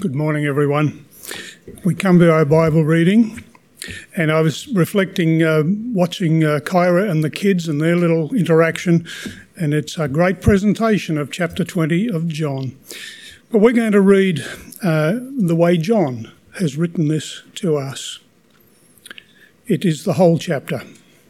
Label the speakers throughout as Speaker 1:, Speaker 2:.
Speaker 1: Good morning, everyone. We come to our Bible reading, and I was reflecting, watching Kyra and the kids and their little interaction, and it's a great presentation of chapter 20 of John. But we're going to read the way John has written this to us. It is the whole chapter.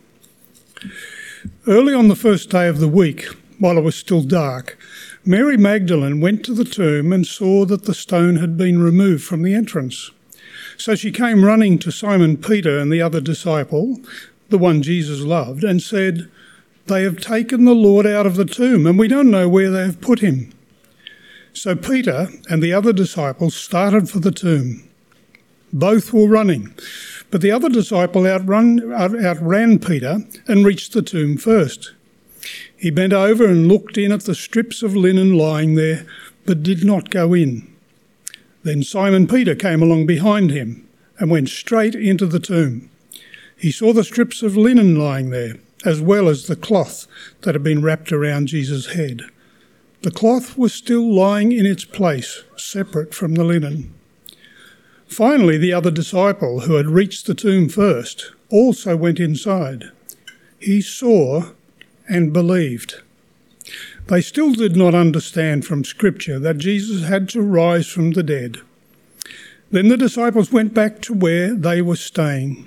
Speaker 1: Early on the first day of the week, while it was still dark, Mary Magdalene went to the tomb and saw that the stone had been removed from the entrance. So she came running to Simon Peter and the other disciple, the one Jesus loved, and said, "They have taken the Lord out of the tomb, and we don't know where they have put him." So Peter and the other disciple started for the tomb. Both were running, but the other disciple outran Peter and reached the tomb first. He bent over and looked in at the strips of linen lying there, but did not go in. Then Simon Peter came along behind him and went straight into the tomb. He saw the strips of linen lying there, as well as the cloth that had been wrapped around Jesus' head. The cloth was still lying in its place, separate from the linen. Finally, the other disciple, who had reached the tomb first, also went inside. He saw and believed. They still did not understand from Scripture that Jesus had to rise from the dead. Then the disciples went back to where they were staying.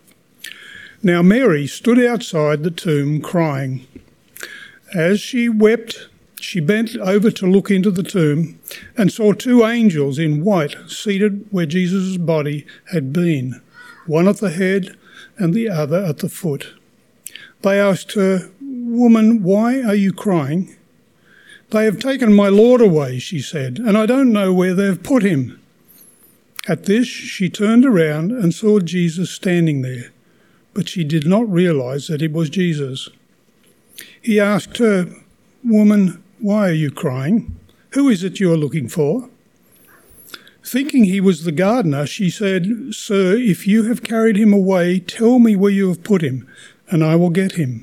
Speaker 1: Now Mary stood outside the tomb crying. As she wept, she bent over to look into the tomb and saw two angels in white seated where Jesus' body had been, one at the head and the other at the foot. They asked her, "Woman, why are you crying?" "They have taken my Lord away," she said, "and I don't know where they have put him." At this, she turned around and saw Jesus standing there, but she did not realize that it was Jesus. He asked her, "Woman, why are you crying? Who is it you are looking for?" Thinking he was the gardener, she said, "Sir, if you have carried him away, tell me where you have put him, and I will get him."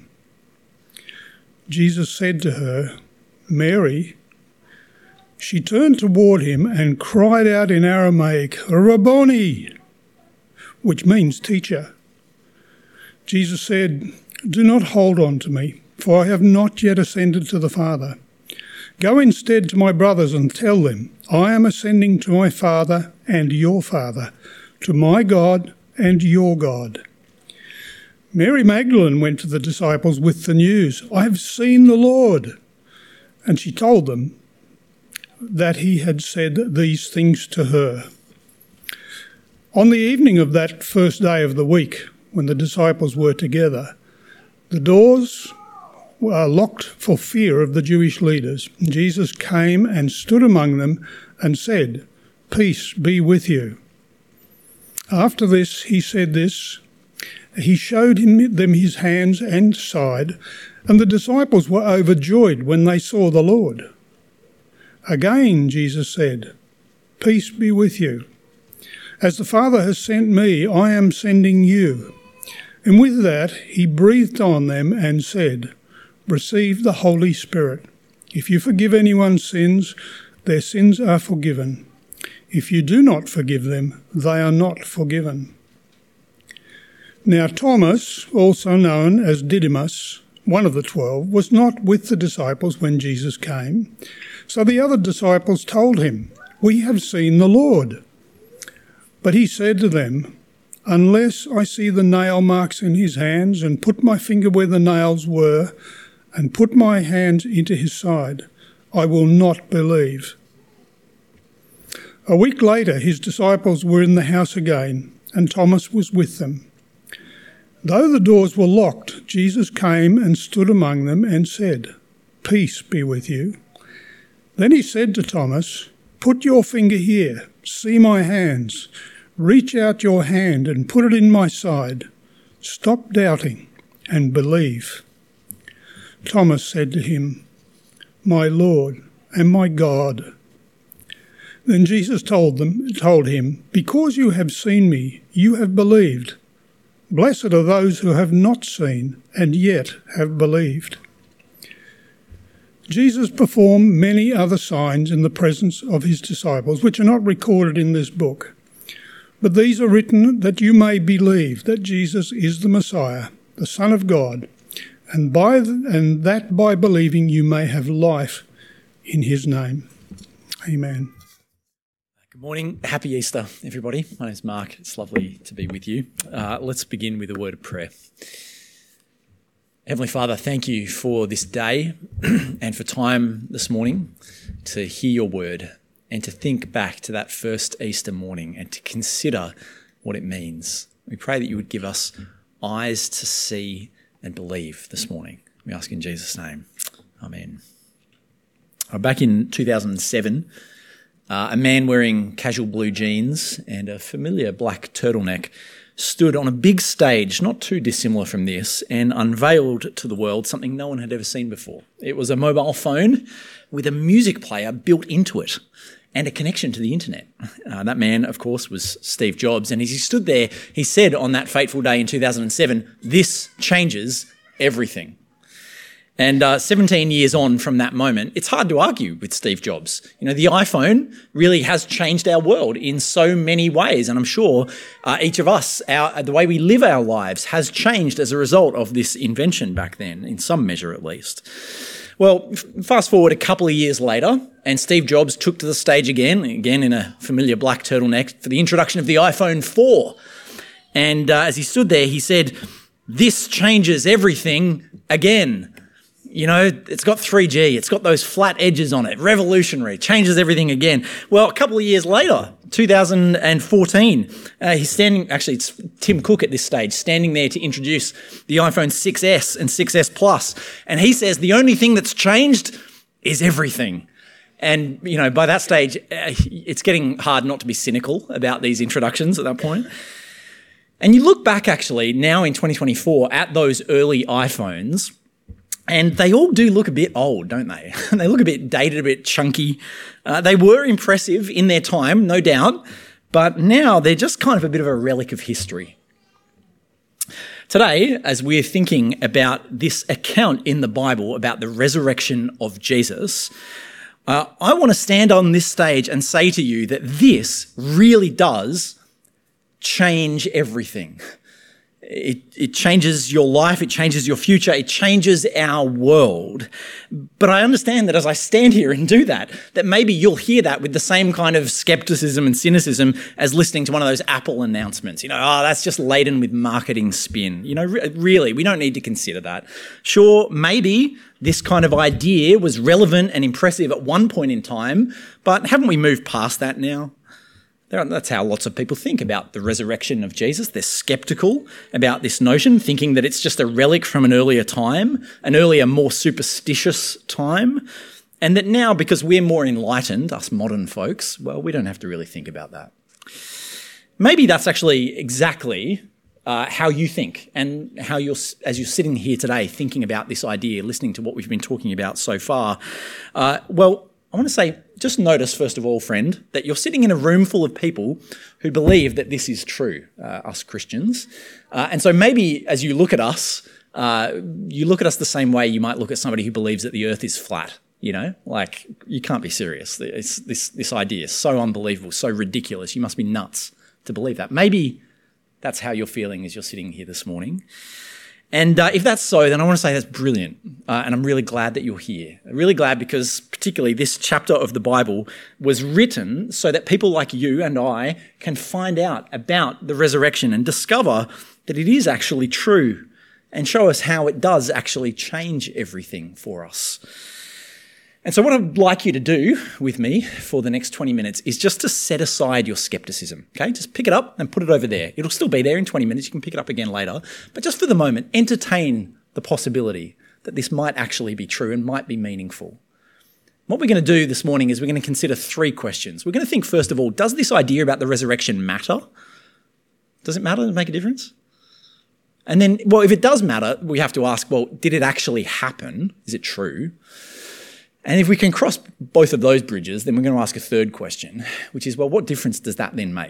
Speaker 1: Jesus said to her, "Mary." She turned toward him and cried out in Aramaic, "Rabboni," which means teacher. Jesus said, "Do not hold on to me, for I have not yet ascended to the Father. Go instead to my brothers and tell them, I am ascending to my Father and your Father, to my God and your God." Mary Magdalene went to the disciples with the news, "I have seen the Lord." And she told them that he had said these things to her. On the evening of that first day of the week, when the disciples were together, the doors were locked for fear of the Jewish leaders. Jesus came and stood among them and said, "Peace be with you." After this, he showed them his hands and side, and the disciples were overjoyed when they saw the Lord. Again, Jesus said, "Peace be with you. As the Father has sent me, I am sending you." And with that, he breathed on them and said, "Receive the Holy Spirit. If you forgive anyone's sins, their sins are forgiven. If you do not forgive them, they are not forgiven." Now Thomas, also known as Didymus, one of the 12, was not with the disciples when Jesus came. So the other disciples told him, "We have seen the Lord." But he said to them, "Unless I see the nail marks in his hands and put my finger where the nails were and put my hand into his side, I will not believe." A week later, his disciples were in the house again, and Thomas was with them. Though the doors were locked, Jesus came and stood among them and said, "Peace be with you." Then he said to Thomas, "Put your finger here, see my hands. Reach out your hand and put it in my side. Stop doubting and believe." Thomas said to him, "My Lord and my God." Then Jesus told him, "Because you have seen me, you have believed. Blessed are those who have not seen and yet have believed." Jesus performed many other signs in the presence of his disciples, which are not recorded in this book. But these are written that you may believe that Jesus is the Messiah, the Son of God, and that by believing you may have life in his name. Amen.
Speaker 2: Good morning. Happy Easter, everybody. My name's Mark. It's lovely to be with you. Let's begin with a word of prayer. Heavenly Father, thank you for this day and for time this morning to hear your word and to think back to that first Easter morning and to consider what it means. We pray that you would give us eyes to see and believe this morning. We ask in Jesus' name. Amen. Back in 2007, a man wearing casual blue jeans and a familiar black turtleneck stood on a big stage, not too dissimilar from this, and unveiled to the world something no one had ever seen before. It was a mobile phone with a music player built into it and a connection to the internet. That man, of course, was Steve Jobs. And as he stood there, he said on that fateful day in 2007, "This changes everything." And 17 years on from that moment, it's hard to argue with Steve Jobs. You know, the iPhone really has changed our world in so many ways. And I'm sure each of us, the way we live our lives has changed as a result of this invention back then, in some measure at least. Well, fast forward a couple of years later, and Steve Jobs took to the stage again in a familiar black turtleneck, for the introduction of the iPhone 4. And as he stood there, he said, "This changes everything again." You know, it's got 3G, it's got those flat edges on it, revolutionary, changes everything again. Well, a couple of years later, 2014, he's standing, actually it's Tim Cook at this stage, standing there to introduce the iPhone 6S and 6S Plus. And he says the only thing that's changed is everything. And, you know, by that stage, it's getting hard not to be cynical about these introductions at that point. And you look back actually now in 2024 at those early iPhones, and they all do look a bit old, don't they? They look a bit dated, a bit chunky. They were impressive in their time, no doubt, but now they're just kind of a bit of a relic of history. Today, as we're thinking about this account in the Bible about the resurrection of Jesus, I want to stand on this stage and say to you that this really does change everything. It changes your life, it changes your future, it changes our world. But I understand that as I stand here and do that maybe you'll hear that with the same kind of skepticism and cynicism as listening to one of those Apple announcements. You know, that's just laden with marketing spin. You know, really, we don't need to consider that. Sure, maybe this kind of idea was relevant and impressive at one point in time, but haven't we moved past that now? That's how lots of people think about the resurrection of Jesus. They're skeptical about this notion, thinking that it's just a relic from an earlier time, an earlier, more superstitious time, and that now, because we're more enlightened, us modern folks, well, we don't have to really think about that. Maybe that's actually exactly how you think and how as you're sitting here today thinking about this idea, listening to what we've been talking about so far. Well, I want to say, just notice, first of all, friend, that you're sitting in a room full of people who believe that this is true, us Christians. And so maybe as you look at us the same way you might look at somebody who believes that the earth is flat, you know? Like, you can't be serious. This idea is so unbelievable, so ridiculous. You must be nuts to believe that. Maybe that's how you're feeling as you're sitting here this morning. And if that's so, then I want to say that's brilliant. And I'm really glad that you're here. I'm really glad because particularly this chapter of the Bible was written so that people like you and I can find out about the resurrection and discover that it is actually true and show us how it does actually change everything for us. And so what I'd like you to do with me for the next 20 minutes is just to set aside your skepticism, okay? Just pick it up and put it over there. It'll still be there in 20 minutes. You can pick it up again later. But just for the moment, entertain the possibility that this might actually be true and might be meaningful. What we're going to do this morning is we're going to consider three questions. We're going to think, first of all, does this idea about the resurrection matter? Does it matter? Does it make a difference? And then, well, if it does matter, we have to ask, well, did it actually happen? Is it true? And if we can cross both of those bridges, then we're going to ask a third question, which is, well, what difference does that then make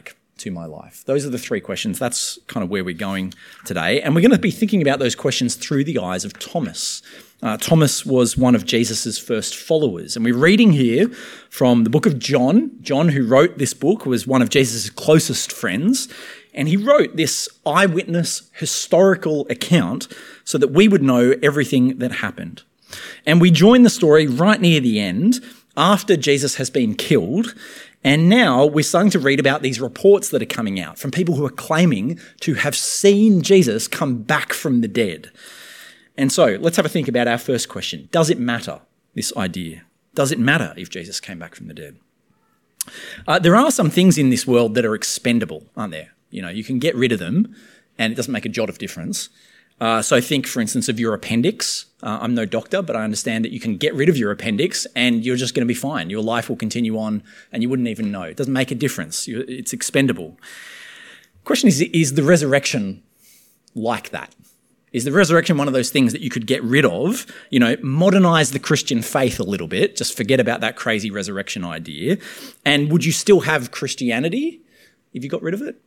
Speaker 2: to my life? Those are the three questions. That's kind of where we're going today. And we're going to be thinking about those questions through the eyes of Thomas. Thomas was one of Jesus's first followers. And we're reading here from the book of John. John, who wrote this book, was one of Jesus' closest friends. And he wrote this eyewitness historical account so that we would know everything that happened. And we join the story right near the end, after Jesus has been killed. And now we're starting to read about these reports that are coming out from people who are claiming to have seen Jesus come back from the dead. And so let's have a think about our first question. Does it matter, this idea? Does it matter if Jesus came back from the dead? There are some things in this world that are expendable, aren't there? You know, you can get rid of them and it doesn't make a jot of difference. So think, for instance, of your appendix. I'm no doctor, but I understand that you can get rid of your appendix and you're just going to be fine. Your life will continue on and you wouldn't even know. It doesn't make a difference. It's expendable. Question is the resurrection like that? Is the resurrection one of those things that you could get rid of, you know, modernize the Christian faith a little bit, just forget about that crazy resurrection idea, and would you still have Christianity if you got rid of it?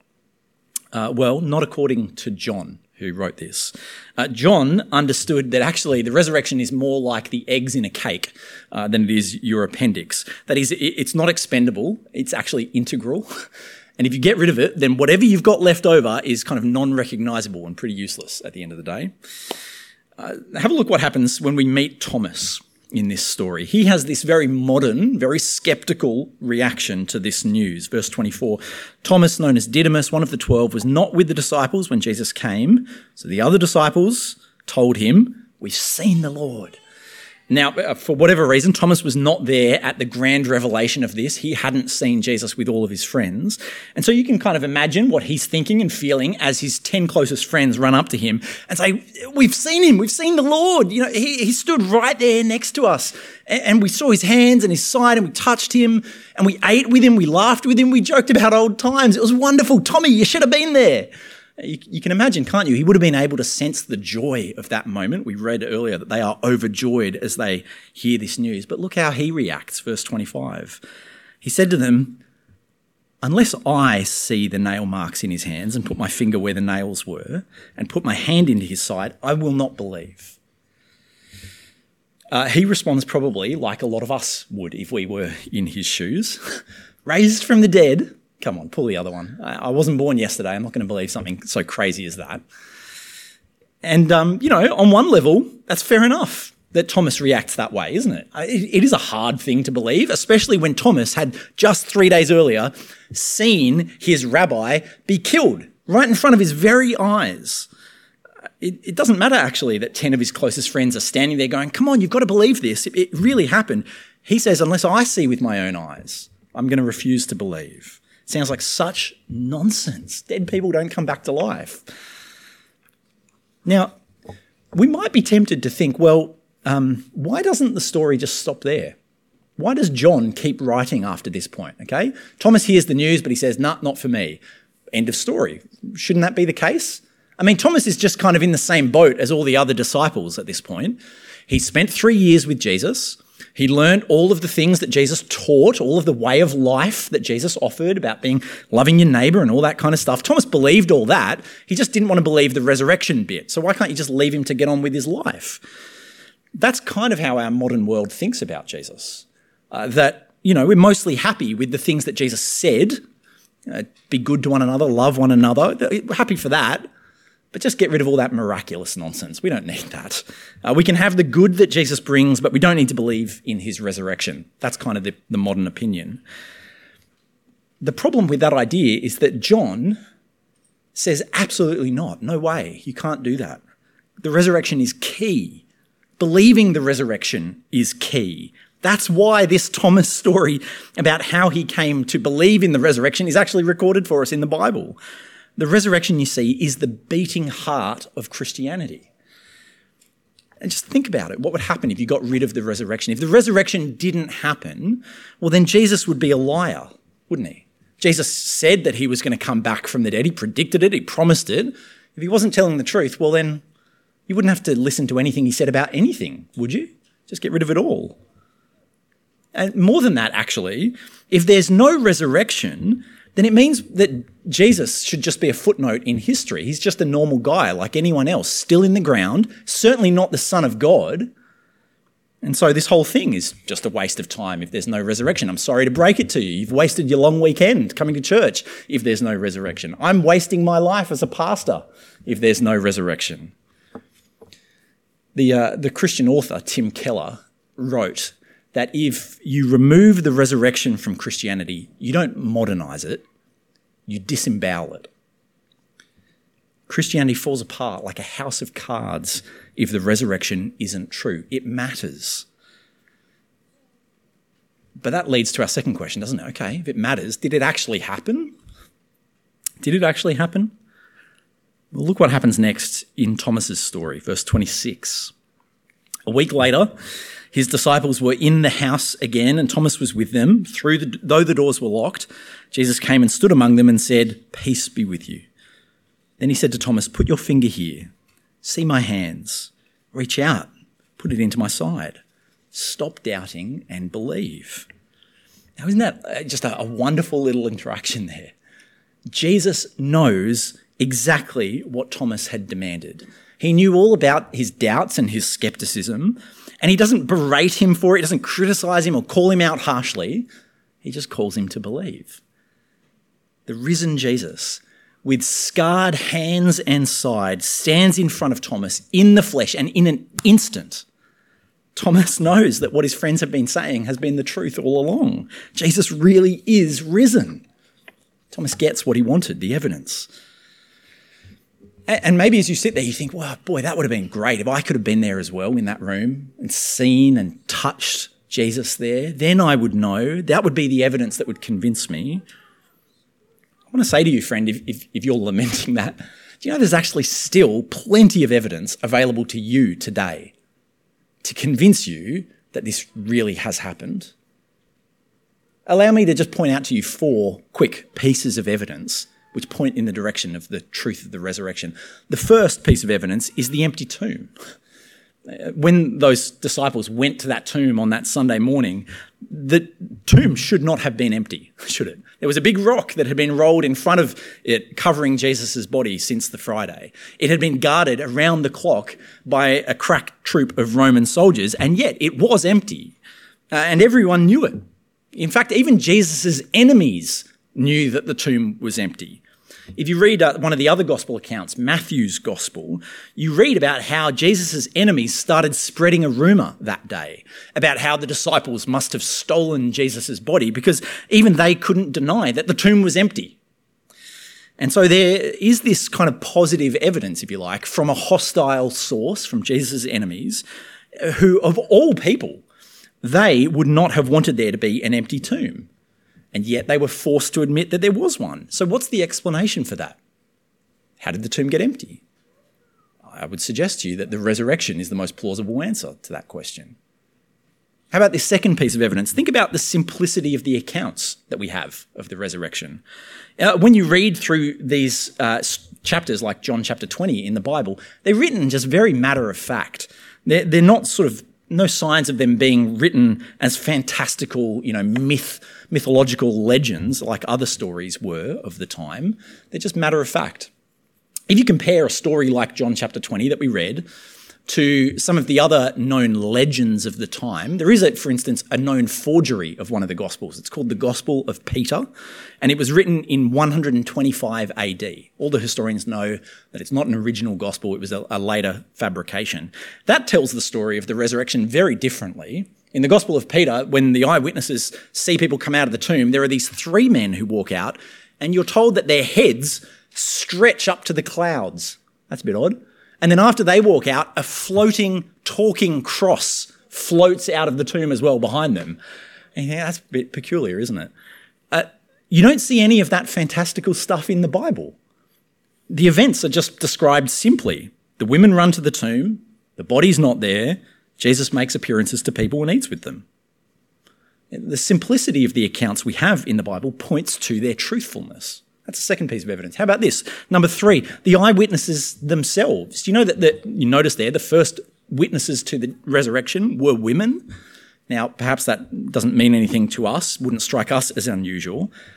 Speaker 2: Well, not according to John, who wrote this. John understood that actually the resurrection is more like the eggs in a cake than it is your appendix. That is, it's not expendable, it's actually integral. And if you get rid of it, then whatever you've got left over is kind of non-recognisable and pretty useless at the end of the day. Have a look what happens when we meet Thomas in this story. He has this very modern, very sceptical reaction to this news. Verse 24, Thomas, known as Didymus, one of the 12, was not with the disciples when Jesus came. So the other disciples told him, "We've seen the Lord." Now, for whatever reason, Thomas was not there at the grand revelation of this. He hadn't seen Jesus with all of his friends. And so you can kind of imagine what he's thinking and feeling as his 10 closest friends run up to him and say, "We've seen him. We've seen the Lord. You know, he stood right there next to us. And we saw his hands and his side and we touched him and we ate with him. We laughed with him. We joked about old times. It was wonderful. Tommy, you should have been there." You can imagine, can't you? He would have been able to sense the joy of that moment. We read earlier that they are overjoyed as they hear this news. But look how he reacts, verse 25. He said to them, "Unless I see the nail marks in his hands and put my finger where the nails were and put my hand into his side, I will not believe." He responds probably like a lot of us would if we were in his shoes. Raised from the dead. Come on, pull the other one. I wasn't born yesterday. I'm not going to believe something so crazy as that. And, on one level, that's fair enough that Thomas reacts that way, isn't it? It is a hard thing to believe, especially when Thomas had just 3 days earlier seen his rabbi be killed right in front of his very eyes. It doesn't matter, actually, that 10 of his closest friends are standing there going, "Come on, you've got to believe this. It really happened." He says, "Unless I see with my own eyes, I'm going to refuse to believe." Sounds like such nonsense. Dead people don't come back to life. Now, we might be tempted to think, well, why doesn't the story just stop there? Why does John keep writing after this point, okay? Thomas hears the news, but he says, "Nah, not for me." End of story. Shouldn't that be the case? I mean, Thomas is just kind of in the same boat as all the other disciples at this point. He spent 3 years with Jesus. He learned all of the things that Jesus taught, all of the way of life that Jesus offered about loving your neighbour and all that kind of stuff. Thomas believed all that. He just didn't want to believe the resurrection bit. So why can't you just leave him to get on with his life? That's kind of how our modern world thinks about Jesus. We're mostly happy with the things that Jesus said. Be good to one another, love one another. We're happy for that. But just get rid of all that miraculous nonsense. We don't need that. We can have the good that Jesus brings, but we don't need to believe in his resurrection. That's kind of the modern opinion. The problem with that idea is that John says absolutely not. No way. You can't do that. The resurrection is key. Believing the resurrection is key. That's why this Thomas story about how he came to believe in the resurrection is actually recorded for us in the Bible. The resurrection, you see, is the beating heart of Christianity. And just think about it. What would happen if you got rid of the resurrection? If the resurrection didn't happen, well, then Jesus would be a liar, wouldn't he? Jesus said that he was going to come back from the dead. He predicted it. He promised it. If he wasn't telling the truth, well, then you wouldn't have to listen to anything he said about anything, would you? Just get rid of it all. And more than that, actually, if there's no resurrection, then it means that Jesus should just be a footnote in history. He's just a normal guy like anyone else, still in the ground, certainly not the Son of God. And so this whole thing is just a waste of time if there's no resurrection. I'm sorry to break it to you. You've wasted your long weekend coming to church if there's no resurrection. I'm wasting my life as a pastor if there's no resurrection. The Christian author, Tim Keller, wrote that if you remove the resurrection from Christianity, you don't modernize it, you disembowel it. Christianity falls apart like a house of cards if the resurrection isn't true. It matters. But that leads to our second question, doesn't it? Okay, if it matters, did it actually happen? Did it actually happen? Well, look what happens next in Thomas's story, verse 26. A week later, his disciples were in the house again, and Thomas was with them. Though the doors were locked, Jesus came and stood among them and said, "Peace be with you." Then he said to Thomas, "Put your finger here. See my hands. Reach out. Put it into my side. Stop doubting and believe." Now, isn't that just a wonderful little interaction there? Jesus knows exactly what Thomas had demanded. He knew all about his doubts and his skepticism, and he doesn't berate him for it. He doesn't criticize him or call him out harshly. He just calls him to believe. The risen Jesus, with scarred hands and side, stands in front of Thomas in the flesh, and in an instant, Thomas knows that what his friends have been saying has been the truth all along. Jesus really is risen. Thomas gets what he wanted, the evidence. And maybe as you sit there, you think, well, boy, that would have been great if I could have been there as well in that room and seen and touched Jesus there. Then I would know. That would be the evidence that would convince me. I want to say to you, friend, if you're lamenting that, do you know there's actually still plenty of evidence available to you today to convince you that this really has happened? Allow me to just point out to you 4 quick pieces of evidence which point in the direction of the truth of the resurrection. The first piece of evidence is the empty tomb. When those disciples went to that tomb on that Sunday morning, the tomb should not have been empty, should it? There was a big rock that had been rolled in front of it, covering Jesus' body since the Friday. It had been guarded around the clock by a crack troop of Roman soldiers, and yet it was empty, and everyone knew it. In fact, even Jesus' enemies knew that the tomb was empty. If you read one of the other gospel accounts, Matthew's gospel, you read about how Jesus' enemies started spreading a rumour that day about how the disciples must have stolen Jesus' body because even they couldn't deny that the tomb was empty. And so there is this kind of positive evidence, if you like, from a hostile source, from Jesus' enemies, who, of all people, they would not have wanted there to be an empty tomb. And yet they were forced to admit that there was one. So what's the explanation for that? How did the tomb get empty? I would suggest to you that the resurrection is the most plausible answer to that question. How about this second piece of evidence? Think about the simplicity of the accounts that we have of the resurrection. When you read through these chapters like John chapter 20 in the Bible, they're written just very matter of fact. They're not sort of no signs of them being written as fantastical, mythological legends like other stories were of the time. They're just matter of fact. If you compare a story like John chapter 20 that we read to some of the other known legends of the time, there is, for instance, a known forgery of one of the Gospels. It's called the Gospel of Peter, and it was written in 125 AD. All the historians know that it's not an original Gospel, it was a later fabrication. That tells the story of the resurrection very differently. In the Gospel of Peter, when the eyewitnesses see people come out of the tomb, there are these 3 men who walk out, and you're told that their heads stretch up to the clouds. That's a bit odd. And then after they walk out, a floating, talking cross floats out of the tomb as well behind them. And yeah, that's a bit peculiar, isn't it? You don't see any of that fantastical stuff in the Bible. The events are just described simply. The women run to the tomb, the body's not there, Jesus makes appearances to people and eats with them. The simplicity of the accounts we have in the Bible points to their truthfulness. That's the second piece of evidence. How about this? Number 3, the eyewitnesses themselves. Do you know that you notice there the first witnesses to the resurrection were women? Now, perhaps that doesn't mean anything to us, wouldn't strike us as unusual.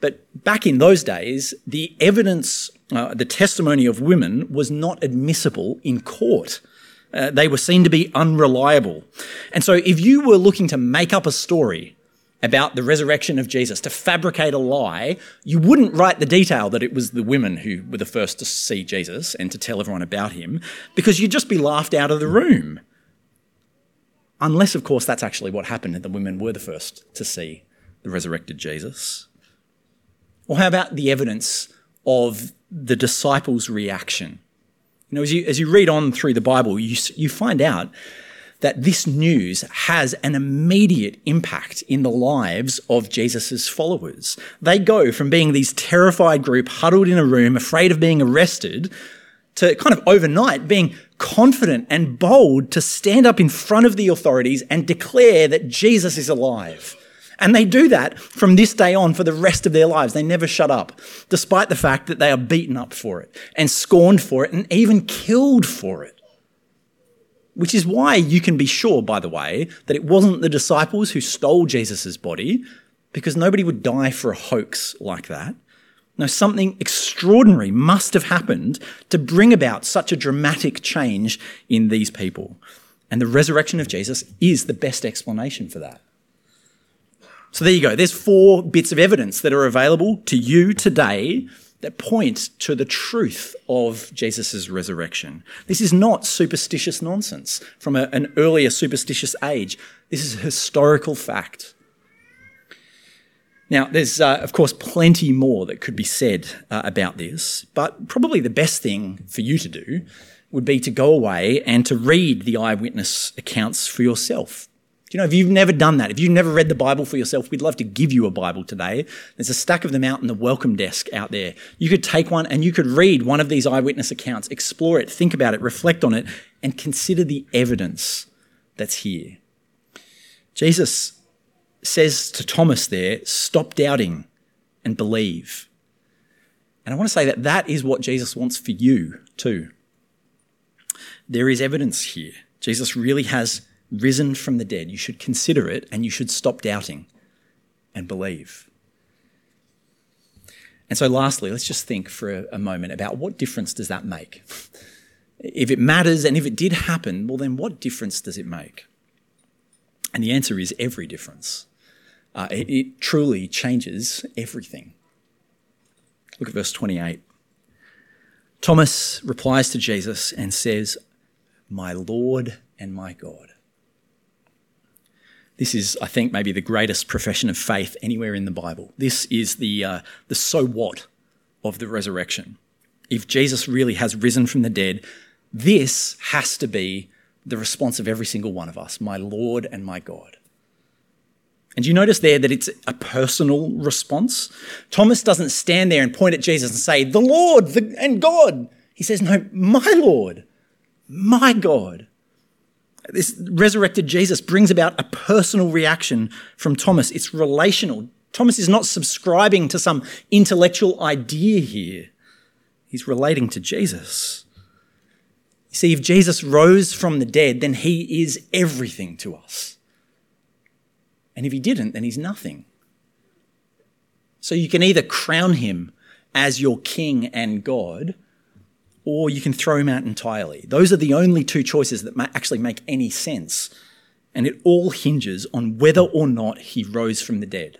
Speaker 2: But back in those days, the evidence, the testimony of women was not admissible in court. They were seen to be unreliable. And so if you were looking to make up a story about the resurrection of Jesus, to fabricate a lie, you wouldn't write the detail that it was the women who were the first to see Jesus and to tell everyone about him, because you'd just be laughed out of the room. Unless, of course, that's actually what happened, and the women were the first to see the resurrected Jesus. Or how about the evidence of the disciples' reaction? You know, as you read on through the Bible, you find out that this news has an immediate impact in the lives of Jesus' followers. They go from being these terrified group huddled in a room, afraid of being arrested, to kind of overnight being confident and bold to stand up in front of the authorities and declare that Jesus is alive. And they do that from this day on for the rest of their lives. They never shut up, despite the fact that they are beaten up for it and scorned for it and even killed for it. Which is why you can be sure, by the way, that it wasn't the disciples who stole Jesus' body, because nobody would die for a hoax like that. No, something extraordinary must have happened to bring about such a dramatic change in these people. And the resurrection of Jesus is the best explanation for that. So there you go. There's 4 bits of evidence that are available to you today that point to the truth of Jesus' resurrection. This is not superstitious nonsense from an earlier superstitious age. This is a historical fact. Now, there's, of course, plenty more that could be said about this, but probably the best thing for you to do would be to go away and to read the eyewitness accounts for yourself. You know, if you've never done that, if you've never read the Bible for yourself, we'd love to give you a Bible today. There's a stack of them out in the welcome desk out there. You could take one and you could read one of these eyewitness accounts, explore it, think about it, reflect on it, and consider the evidence that's here. Jesus says to Thomas there, stop doubting and believe. And I want to say that that is what Jesus wants for you too. There is evidence here. Jesus really has risen from the dead. You should consider it and you should stop doubting and believe. And so lastly, let's just think for a moment about what difference does that make? If it matters and if it did happen, well then what difference does it make? And the answer is every difference. It truly changes everything. Look at verse 28. Thomas replies to Jesus and says, "My Lord and my God." This is, I think, maybe the greatest profession of faith anywhere in the Bible. This is the so what of the resurrection. If Jesus really has risen from the dead, this has to be the response of every single one of us, my Lord and my God. And you notice there that it's a personal response? Thomas doesn't stand there and point at Jesus and say, the Lord and God. He says, no, my Lord, my God. This resurrected Jesus brings about a personal reaction from Thomas. It's relational. Thomas is not subscribing to some intellectual idea here. He's relating to Jesus. You see, if Jesus rose from the dead, then he is everything to us. And if he didn't, then he's nothing. So you can either crown him as your king and God, or you can throw him out entirely. Those are the only 2 choices that actually make any sense. And it all hinges on whether or not he rose from the dead.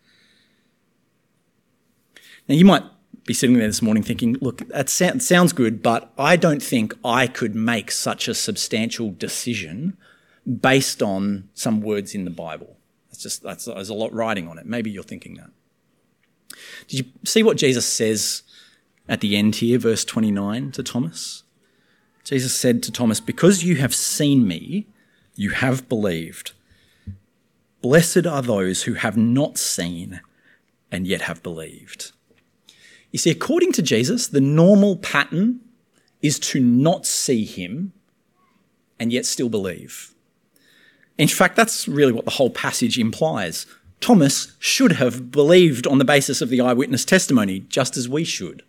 Speaker 2: Now, you might be sitting there this morning thinking, look, that sounds good, but I don't think I could make such a substantial decision based on some words in the Bible. There's a lot riding on it. Maybe you're thinking that. Did you see what Jesus says at the end here, verse 29 to Thomas? Jesus said to Thomas, because you have seen me, you have believed. Blessed are those who have not seen and yet have believed. You see, according to Jesus, the normal pattern is to not see him and yet still believe. In fact, that's really what the whole passage implies. Thomas should have believed on the basis of the eyewitness testimony, just as we should.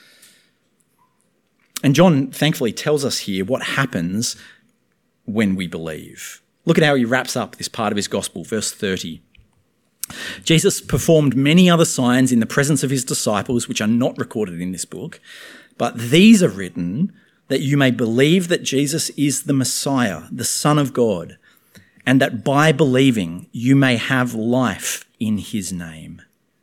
Speaker 2: And John thankfully tells us here what happens when we believe. Look at how he wraps up this part of his gospel, verse 30. Jesus performed many other signs in the presence of his disciples, which are not recorded in this book, but these are written that you may believe that Jesus is the Messiah, the Son of God, and that by believing you may have life in his name.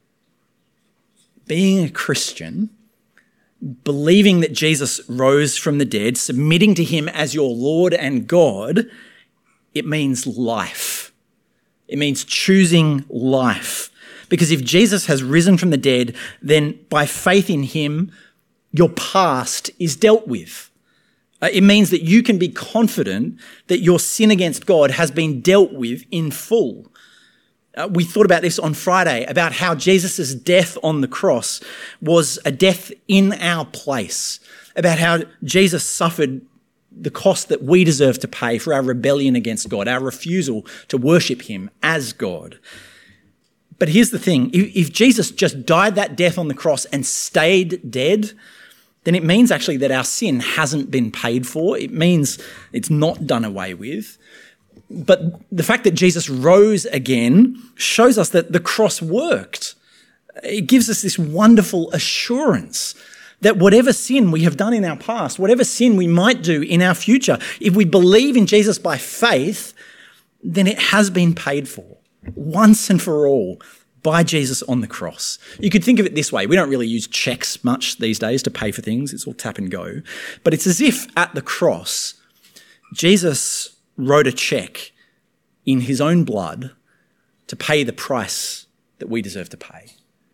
Speaker 2: Being a Christian, believing that Jesus rose from the dead, submitting to him as your Lord and God, it means life. It means choosing life. Because if Jesus has risen from the dead, then by faith in him, your past is dealt with. It means that you can be confident that your sin against God has been dealt with in full. We thought about this on Friday, about how Jesus' death on the cross was a death in our place, about how Jesus suffered the cost that we deserve to pay for our rebellion against God, our refusal to worship him as God. But here's the thing, if Jesus just died that death on the cross and stayed dead, then it means actually that our sin hasn't been paid for. It means it's not done away with. But the fact that Jesus rose again shows us that the cross worked. It gives us this wonderful assurance that whatever sin we have done in our past, whatever sin we might do in our future, if we believe in Jesus by faith, then it has been paid for once and for all by Jesus on the cross. You could think of it this way. We don't really use checks much these days to pay for things. It's all tap and go. But it's as if at the cross, Jesus wrote a check in his own blood to pay the price that we deserve to pay.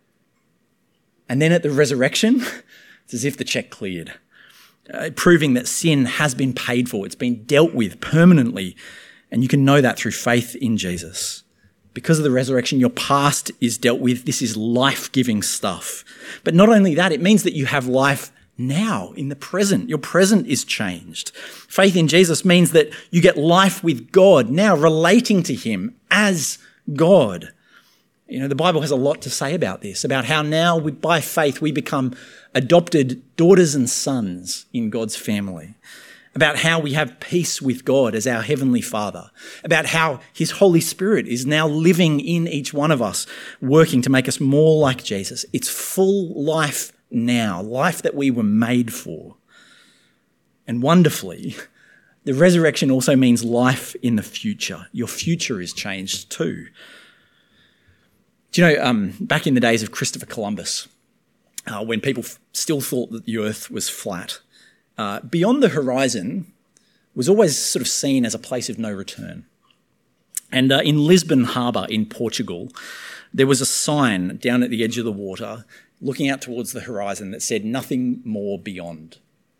Speaker 2: And then at the resurrection, it's as if the check cleared, proving that sin has been paid for. It's been dealt with permanently. And you can know that through faith in Jesus. Because of the resurrection, your past is dealt with. This is life-giving stuff. But not only that, it means that you have life now, in the present. Your present is changed. Faith in Jesus means that you get life with God now, relating to him as God. You know, the Bible has a lot to say about this, about how now by faith we become adopted daughters and sons in God's family, about how we have peace with God as our Heavenly Father, about how his Holy Spirit is now living in each one of us, working to make us more like Jesus. It's full life now, life that we were made for. And wonderfully, the resurrection also means life in the future. Your future is changed too. Do you know, back in the days of Christopher Columbus, when people still thought that the earth was flat, beyond the horizon was always sort of seen as a place of no return. And in Lisbon Harbour in Portugal, there was a sign down at the edge of the water looking out towards the horizon that said, "Nothing more beyond."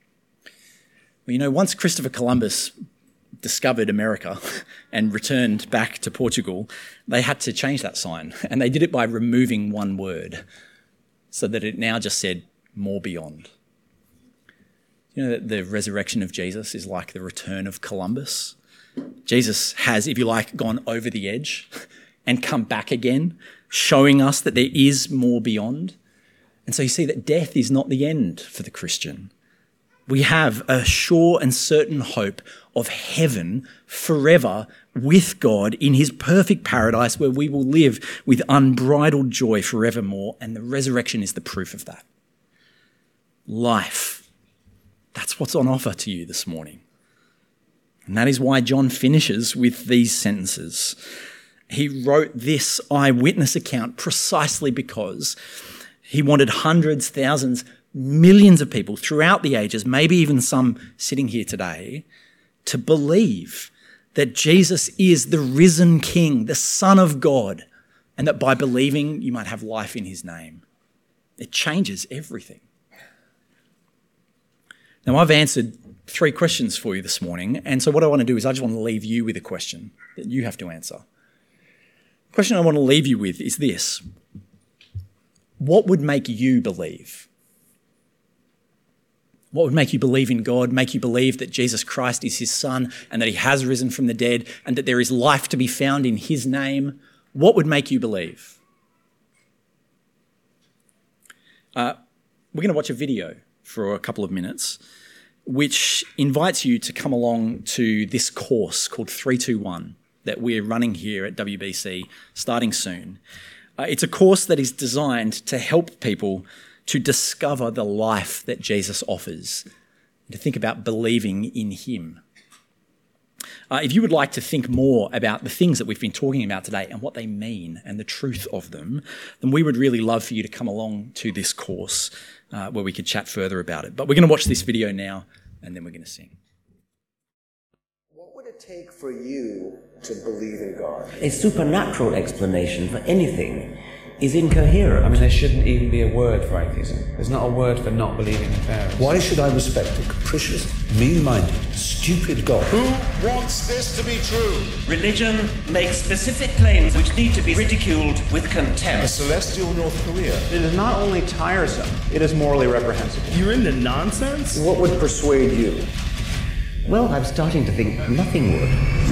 Speaker 2: Well, you know, once Christopher Columbus discovered America and returned back to Portugal, they had to change that sign. And they did it by removing one word so that it now just said, "More beyond." You know that the resurrection of Jesus is like the return of Columbus. Jesus has, if you like, gone over the edge and come back again, showing us that there is more beyond. And so you see that death is not the end for the Christian. We have a sure and certain hope of heaven forever with God in his perfect paradise where we will live with unbridled joy forevermore. And the resurrection is the proof of that. Life. That's what's on offer to you this morning. And that is why John finishes with these sentences. He wrote this eyewitness account precisely because he wanted hundreds, thousands, millions of people throughout the ages, maybe even some sitting here today, to believe that Jesus is the risen King, the Son of God, and that by believing you might have life in his name. It changes everything. Now, I've answered 3 questions for you this morning, and so what I want to do is I just want to leave you with a question that you have to answer. The question I want to leave you with is this: what would make you believe? What would make you believe in God, make you believe that Jesus Christ is his Son and that he has risen from the dead and that there is life to be found in his name? What would make you believe? We're going to watch a video for a couple of minutes, which invites you to come along to this course called 321. that we're running here at WBC starting soon. It's a course that is designed to help people to discover the life that Jesus offers, and to think about believing in him. If you would like to think more about the things that we've been talking about today and what they mean and the truth of them, then we would really love for you to come along to this course where we could chat further about it. But we're going to watch this video now and then we're going to sing.
Speaker 3: What would it take for you to believe in God?
Speaker 4: A supernatural explanation for anything is incoherent.
Speaker 5: I mean, there shouldn't even be a word for atheism. There's not a word for not believing in fairies.
Speaker 3: Why should I respect a capricious, mean-minded, stupid God?
Speaker 6: Who wants this to be true?
Speaker 4: Religion makes specific claims which need to be ridiculed with
Speaker 6: A
Speaker 4: contempt.
Speaker 6: celestial North Korea?
Speaker 7: It is not only tiresome, it is morally reprehensible.
Speaker 8: You're into nonsense?
Speaker 3: What would persuade you?
Speaker 4: Well, I'm starting to think nothing would.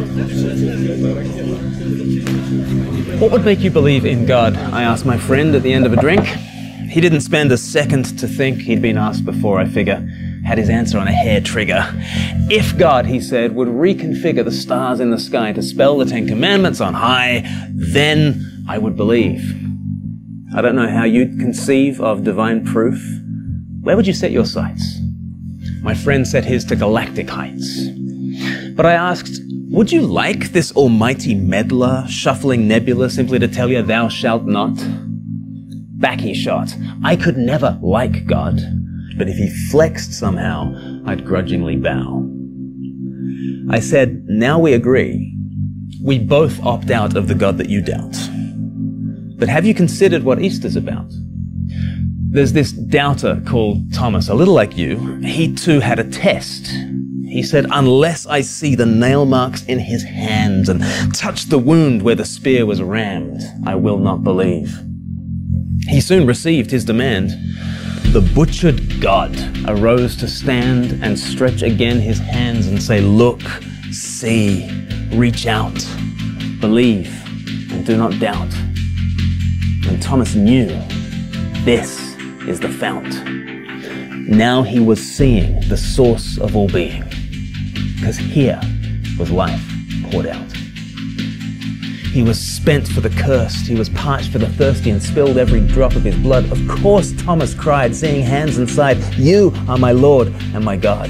Speaker 9: What would make you believe in God? I asked my friend at the end of a drink. He didn't spend a second to think. He'd been asked before, I figure. Had his answer on a hair trigger. If God, he said, would reconfigure the stars in the sky to spell the Ten Commandments on high, then I would believe. I don't know how you'd conceive of divine proof. Where would you set your sights? My friend set his to galactic heights. But I asked, would you like this almighty meddler, shuffling nebula simply to tell you thou shalt not? Back he shot. I could never like God, but if he flexed somehow, I'd grudgingly bow. I said, now we agree. We both opt out of the God that you doubt. But have you considered what Easter's about? There's this doubter called Thomas, a little like you. He too had a test. He said, unless I see the nail marks in his hands and touch the wound where the spear was rammed, I will not believe. He soon received his demand. The butchered God arose to stand and stretch again his hands and say, look, see, reach out, believe, and do not doubt. And Thomas knew this is the fount. Now he was seeing the source of all being, because here was life poured out. He was spent for the cursed, he was parched for the thirsty and spilled every drop of his blood. Of course Thomas cried, seeing hands inside, you are my Lord and my God.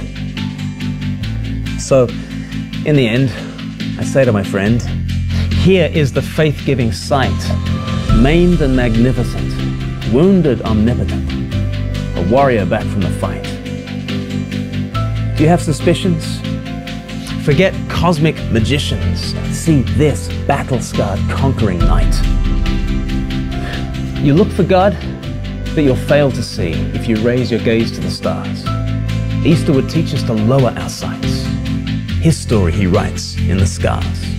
Speaker 9: So, in the end, I say to my friend, here is the faith-giving sight, maimed and magnificent, wounded omnipotent, a warrior back from the fight. Do you have suspicions? Forget cosmic magicians. See this battle-scarred conquering knight. You look for God, but you'll fail to see if you raise your gaze to the stars. Easter would teach us to lower our sights. His story he writes in the scars.